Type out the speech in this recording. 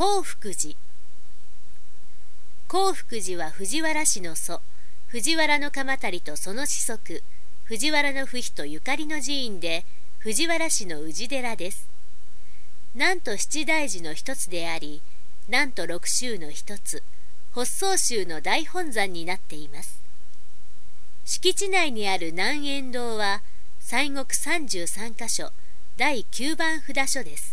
興福寺。興福寺は藤原氏の祖、藤原鎌足とその子息、藤原不比とゆかりの寺院で、藤原氏の氏寺です。なんと七大寺の一つであり、なんと六宗の一つ、発想宗の大本山になっています。敷地内にある南円堂は、西国33箇所、第9番札所です。